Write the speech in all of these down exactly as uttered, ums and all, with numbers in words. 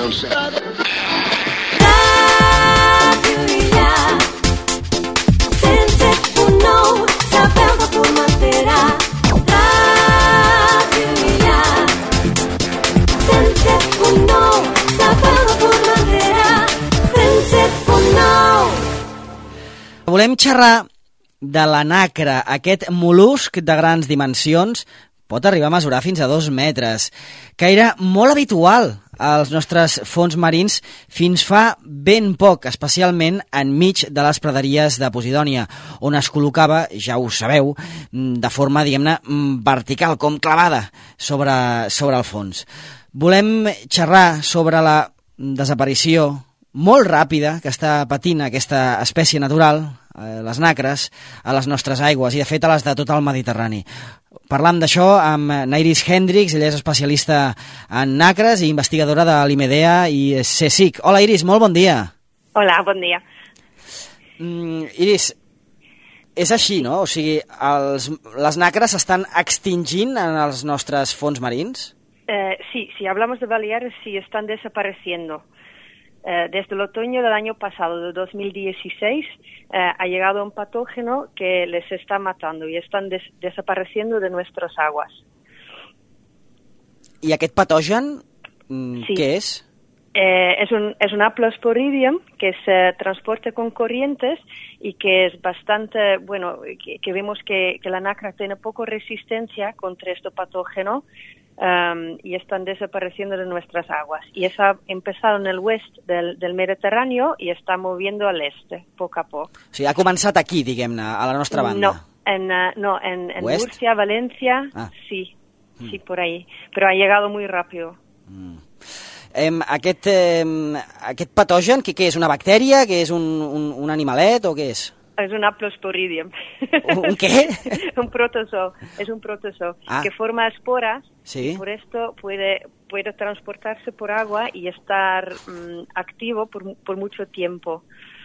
Sound sound. Volem xerrar de la nacra. Aquest mol·lusc de grans dimensions pot arribar a mesurar fins a dos metres, que era molt habitual als nostres fons marins fins fa ben poc, especialment enmig de les praderies de Posidònia, on es col·locava, ja ho sabeu, de forma, diguem-ne, vertical, com clavada sobre, sobre el fons. Volem xerrar sobre la desaparició molt ràpida que està patint aquesta espècie natural, eh, les nacres, a les nostres aigües i, de fet, a les de tot el Mediterrani. Parlam d'això amb Nairis Hendricks, ella és especialista en nacres i investigadora de l'IMEDEA i CSIC. Hola, Iris, molt bon dia. Hola, bon dia. Mm, Iris, és així, no? O sigui, els, les nacres s'estan extingint en els nostres fons marins? Eh, sí, si hablamos de Baleares, sí, están desapareciendo. Eh, desde el otoño del año pasado, de dos mil dieciséis, eh, ha llegado un patógeno que les está matando y están des desapareciendo de nuestras aguas. I aquest patogen, mm, sí. ¿qué es? Eh, es un, es un Haplosporidium que se transporta con corrientes y que es bastante, bueno, que, que vemos que, que la nacra tiene poco resistencia contra este patógeno. Um, y están desapareciendo de nuestras aguas. Y eso ha empezado en el oeste del, del Mediterráneo y está moviendo al este, poco a poco. O sigui, ha començat aquí, diguem-ne, a la nostra banda. No, en, uh, no, en, en Murcia, Valencia, ah. sí, mm. sí, por ahí. Pero ha llegado muy rápido. Mm. Eh, aquest, eh, aquest patogen, què, què és? Una bactèria? Què és un, un, un animalet o què és? Es un Haplosporidium. ¿Un qué? un protozoo. Es un protozoo ah. que forma esporas. Sí. Y por esto puede, puede transportarse por agua y estar um, activo por, por mucho tiempo.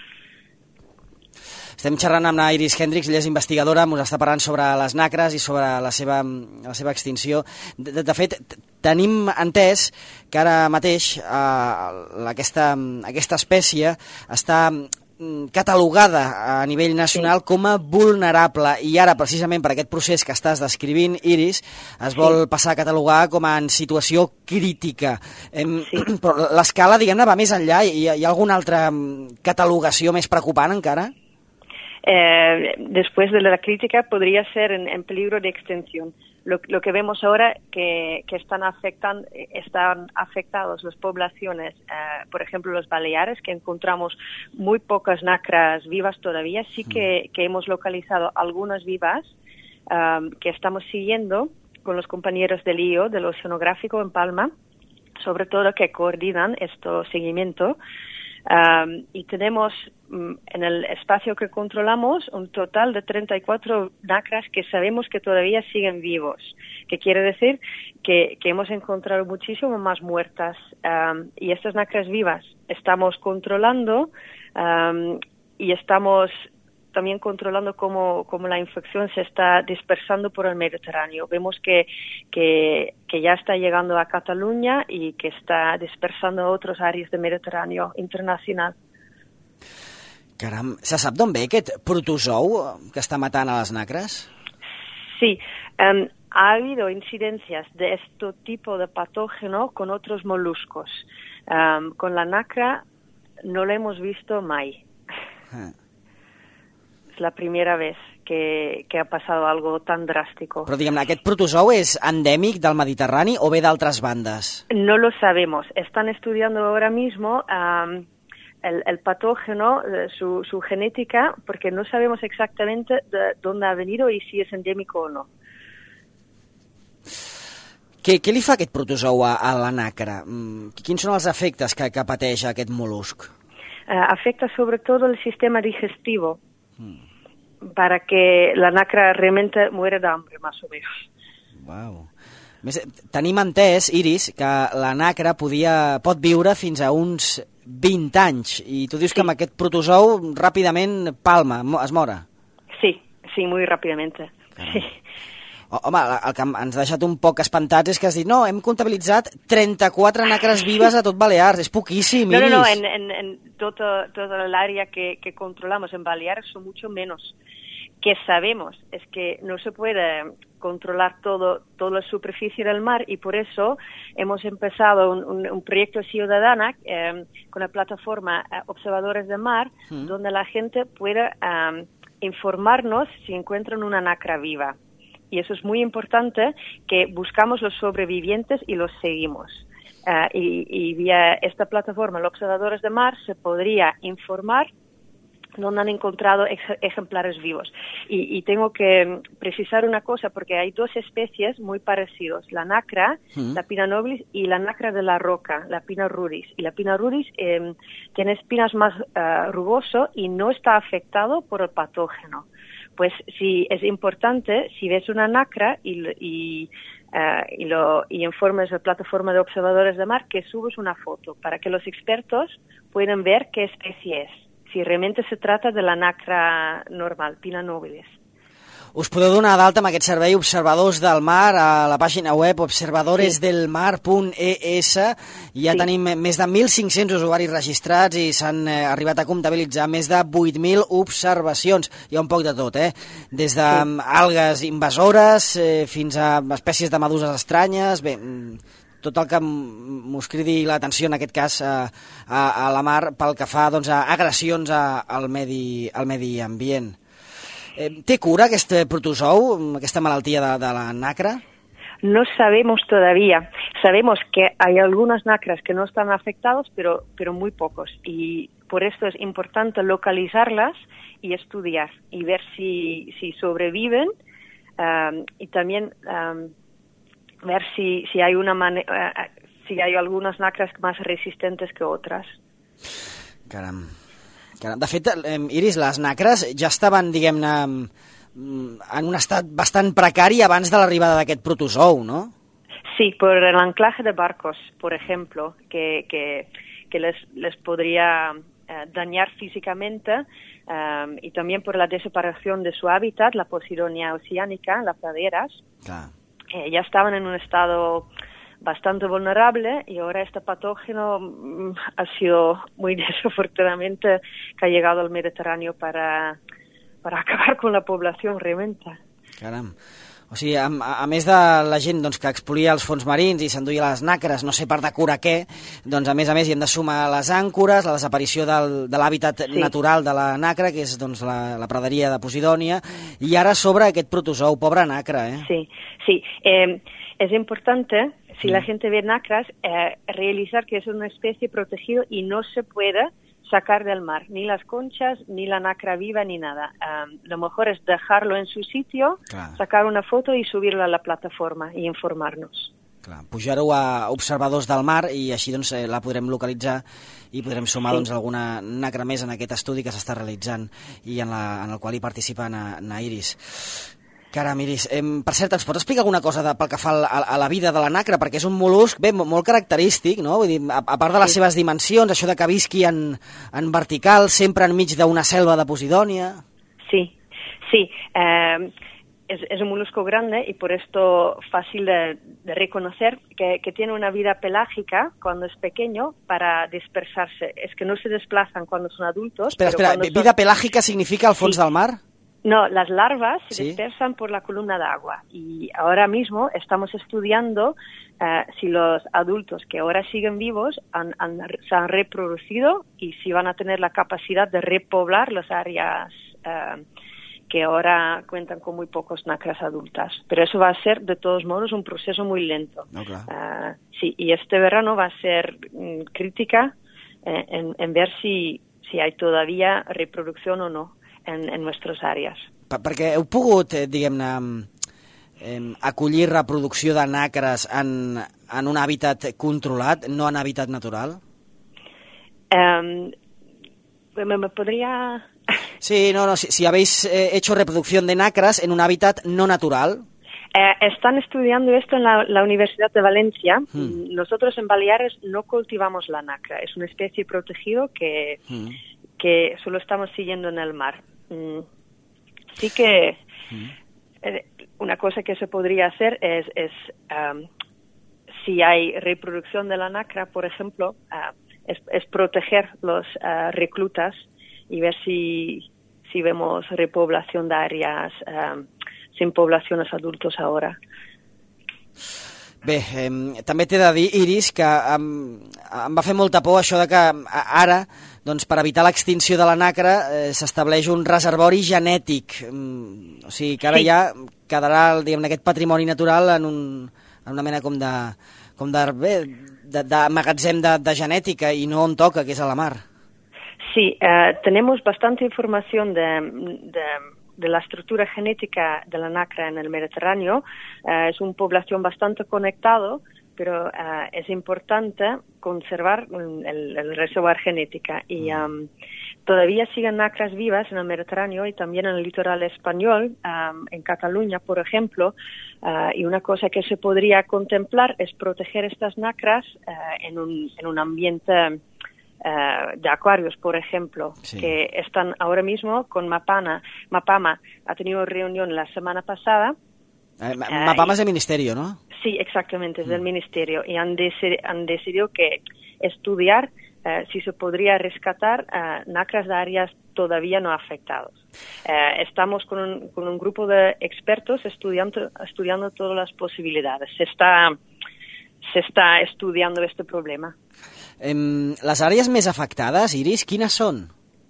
Estem xerrant amb la Iris Hendricks, ella és investigadora, ens està parlant sobre les nacres i sobre la seva, la seva extinció. De, de fet, tenim entès que ara mateix eh, aquesta, aquesta espècie està catalogada a nivell nacional sí. com a vulnerable, i ara precisament per aquest procés que estàs descrivint, Iris, es vol sí. passar a catalogar com a en situació crítica. Sí. Però l'escala, diguem-ne, va més enllà. Hi ha, hi ha alguna altra catalogació més preocupant encara? Eh, después de la crítica podría ser en, en peligro de extinción. Lo, lo que vemos ahora que, que están afectan, están afectados las poblaciones, eh, por ejemplo los Baleares, que encontramos muy pocas nacras vivas todavía, sí que, que hemos localizado algunas vivas um, que estamos siguiendo con los compañeros del I O, del Oceanográfico en Palma, sobre todo que coordinan este seguimiento. Um, y tenemos um, en el espacio que controlamos un total de treinta y cuatro nacras que sabemos que todavía siguen vivos, que quiere decir que, que hemos encontrado muchísimo más muertas, um, y estas nacras vivas estamos controlando um, y estamos también controlando cómo, cómo la infección se está dispersando por el Mediterráneo. Vemos que, que, que ya está llegando a Cataluña y que está dispersando a otras áreas del Mediterráneo internacional. Caram, se sap d'on ve aquest protozou que està matant a les nacres? Sí, um, ha habido incidencias de este tipo de patógeno con otros moluscos. Um, con la nacra no lo hemos visto mai. Ah. La primera vez que, que ha pasado algo tan drástico. Però, diguem-ne, aquest protozou és endèmic del Mediterrani o ve d'altres bandes? No lo sabemos. Están estudiando ahora mismo um, el, el patógeno, su, su genética, porque no sabemos exactamente de dónde ha venido y si es endémico o no. Què, què li fa aquest protozou a, a la nacra? Quins són els efectes que, que pateix aquest mol·lusc? Uh, afecta sobre todo el sistema digestivo. Hmm. Para que la nacra realmente muere de hambre, más o menos. Wow. Més, tenim entès, Iris, que la nacra podia, pot viure fins a uns vint anys, i tu dius sí. que amb aquest protozou ràpidament palma, es mora. Sí, sí, muy rápidamente. Sí. Home, el que ens ha deixat un poc espantats és que has dit, no, hem comptabilitzat trenta-quatre nacres vives a tot Balears, és poquíssim, Iris. No, no, no, en, en, en toda, toda el área que, que controlamos en Baleares son mucho menos. Que sabemos es que no se puede controlar todo, toda la superficie del mar y por eso hemos empezado un, un, un proyecto ciudadano eh, con la plataforma eh, Observadores de Mar, mm. donde la gente pueda um, informarnos si encuentran una nacra viva. Y eso es muy importante, que buscamos los sobrevivientes y los seguimos. Uh, y, y vía esta plataforma, los Observadores de Mar, se podría informar donde han encontrado ej- ejemplares vivos. Y, y tengo que precisar una cosa, porque hay dos especies muy parecidas, la nacra, mm. la pina nobilis, y la nacra de la roca, la pina rudis. Y la pina rudis eh, tiene espinas más uh, rugoso y no está afectado por el patógeno. Pues sí, es importante, si ves una nacra y, y, uh, y, lo, y informes la plataforma de Observadores de Mar, que subes una foto para que los expertos puedan ver qué especie es. Si realmente se trata de la nacra normal, pina nobilis. Us podeu donar d'alta amb aquest servei Observadors del Mar a la pàgina web observadores del mar punt e essa. Ja sí. Tenim més de mil cinc-cents usuaris registrats i s'han eh, arribat a comptabilitzar més de vuit mil observacions. Hi ha un poc de tot, eh? Des de sí. algues invasores eh, fins a espècies de meduses estranyes. Bé, tot el que m'us cridi l'atenció en aquest cas a, a, a la mar pel que fa doncs, a agressions a, al, medi, al medi ambient. Eh, ¿Té cura aquest protozou, aquesta malaltia de, de la nacra? No sabemos todavía. Sabemos que hay algunas nacras que no están afectadas, pero, pero muy pocos. Y por esto es importante localizarlas y estudiar y ver si, si sobreviven um, y también um, ver si, si hay una mane- uh, si hay algunas nacras más resistentes que otras. Caram. Caram. De fet, eh, Iris, les nacres ja estaven, diguem-ne, en un estat bastant precari abans de l'arribada d'aquest protozou, ¿no? Sí, por el anclaje de barcos, por ejemplo, que, que, que les, les podría eh, dañar físicamente um, y también por la desaparición de su hábitat, la Posidonia oceanica, las praderas. Claro. Eh, ya estaban en un estado bastante vulnerable y ahora este patógeno mm, ha sido muy desafortunadamente que ha llegado al Mediterráneo para, para acabar con la población realmente. Caram. O sigui, a, a més de la gent doncs, que expolia els fons marins i s'enduia les nacres, no sé per de cura què, doncs a més a més hi hem de sumar les àncores, la desaparició del, de l'hàbitat sí. natural de la nacra, que és doncs, la, la praderia de Posidònia, i ara sobre aquest protozou, pobra nacra, eh? Sí, sí. Eh, es importante, si mm. la gente ve nacras, eh, realizar que es una especie protegida y no se puede sacar del mar, ni las conchas, ni la nacra viva, ni nada. Um, lo mejor es dejarlo en su sitio, clar. Sacar una foto y subirla a la plataforma y informarnos. Clar, pujar-ho a Observadors del Mar i així doncs, eh, la podrem localitzar i podrem sumar sí. doncs, alguna nacra més en aquest estudi que s'està realitzant i en, la, en el qual hi participa na, na Iris. Caram, Iris, eh, per cert, ens pots explicar alguna cosa de, pel que fa a, a la vida de la nacra? Perquè és un mol·lusc bé, molt característic, no? Vull dir, a, a part de les sí. seves dimensions, això de que visqui en, en vertical, sempre enmig d'una selva de Posidònia. Sí, sí. Eh, es, es un molusco grande y por esto fácil de, de reconocer que, que tiene una vida pelágica cuando es pequeño para dispersarse. Es que no se desplazan cuando son adultos. Espera, pero espera, vida son... pelágica significa al fons sí. del mar? No, las larvas se ¿Sí? dispersan por la columna de agua y ahora mismo estamos estudiando uh, si los adultos que ahora siguen vivos han, han, se han reproducido y si van a tener la capacidad de repoblar las áreas uh, que ahora cuentan con muy pocos nacras adultas. Pero eso va a ser, de todos modos, un proceso muy lento. No, claro. uh, sí, y este verano va a ser mm, crítica eh, en, en ver si, si hay todavía reproducción o no. En, en nuestras àrees. Per, perquè heu pogut, eh, diguem-ne, eh, acollir reproducció de nacres en, en un hàbitat controlat, no en hàbitat natural? Um, ¿me, me podría...? Sí, no, no, si, si habéis eh, hecho reproducción de nacras en un hábitat no natural. Eh, están estudiando esto en la, la Universidad de Valencia. Hmm. Nosotros en Baleares no cultivamos la nacra, es una especie protegida que, hmm. que solo estamos siguiendo en el mar. Sí que mm. eh, una cosa que se podría hacer es, es um, si hay reproducción de la nacra, por ejemplo, uh, es, es proteger los uh, reclutas y ver si, si vemos repoblación de áreas um, sin poblaciones adultos ahora. Bé, eh, també t'he de dir, Iris, que em, em va fer molta por això de que ara, doncs, per evitar l'extinció de la nacra, eh, s'estableix un reservori genètic. Mm, o sigui, que ara sí. ja quedarà, diguem, aquest patrimoni natural en, un, en una mena com de, com de, bé, de, de magatzem de, de genètica i no on toca, que és a la mar. Sí, eh, tenemos bastante información de... de... de la estructura genética de la nacra en el Mediterráneo. Uh, es una población bastante conectada, pero uh, es importante conservar el, el reservoir genético. Y um, todavía siguen nacras vivas en el Mediterráneo y también en el litoral español, um, en Cataluña, por ejemplo. Uh, y una cosa que se podría contemplar es proteger estas nacras uh, en, un, en un ambiente... Uh, de acuarios, por ejemplo, sí. que están ahora mismo con Mapana. Mapama ha tenido reunión la semana pasada. Eh, Mapama uh, es del ministerio, ¿no? Sí, exactamente, es mm. del ministerio. Y han, deci- han decidido que estudiar uh, si se podría rescatar uh, nacras de áreas todavía no afectadas. Uh, estamos con un, con un grupo de expertos estudiando, estudiando todas las posibilidades. Se está, se está estudiando este problema. Eh, les àrees més afectades, Iris, quines són?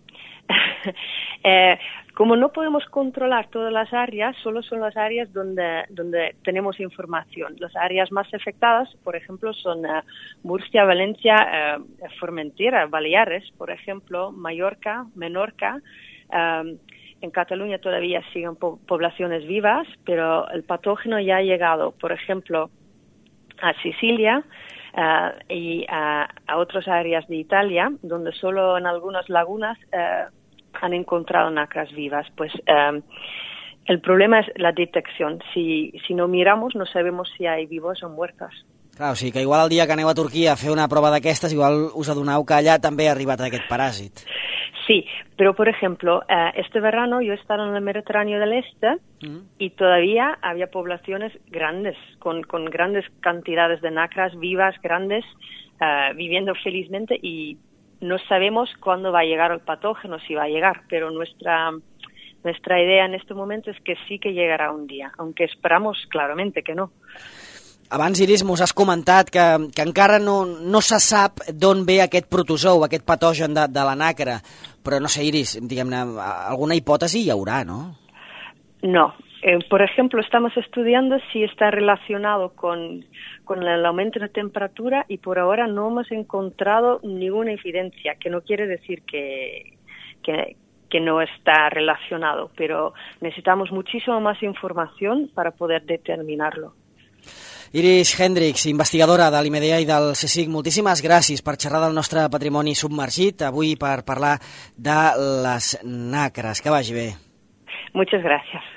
eh, como no podemos controlar todas las áreas, solo son las áreas donde, donde tenemos información. Las áreas más afectadas, por ejemplo, son uh, Murcia, Valencia, uh, Formentera, Baleares, por ejemplo, Mallorca, Menorca. Um, en Cataluña todavía siguen po- poblaciones vivas, pero el patógeno ya ha llegado, por ejemplo, a Sicilia, Uh, y uh, a otras áreas de Italia, donde solo en algunas lagunas uh, han encontrado nacras vivas. Pues um, el problema es la detección. Si, si no miramos, no sabemos si hay vivos o muertos. Clar, o sigui que igual el dia que aneu a Turquia a fer una prova d'aquestes, igual us adoneu que allà també ha arribat aquest paràsit. Sí, pero por ejemplo, uh, este verano yo he estado en el Mediterráneo del Este mm. y todavía había poblaciones grandes, con, con grandes cantidades de nacras vivas, grandes, uh, viviendo felizmente, y no sabemos cuándo va a llegar el patógeno, si va a llegar, pero nuestra, nuestra idea en este momento es que sí que llegará un día, aunque esperamos claramente que no. Abans, Iris, mos has comentat que, que encara no, no se sap d'on ve aquest protozou, aquest patogen de, de la nacra, però no sé, Iris, diguem-ne, alguna hipòtesi hi haurà, no? No. Eh, por ejemplo, estamos estudiando si está relacionado con, con el aumento de temperatura y por ahora no hemos encontrado ninguna evidencia, que no quiere decir que, que, que no está relacionado, pero necesitamos muchísimo más información para poder determinarlo. Iris Hendricks, investigadora de l'I M E D A i del CSIC, moltíssimes gràcies per xerrar del nostre patrimoni submergit, avui per parlar de les nacres. Que vagi bé. Muchas gracias.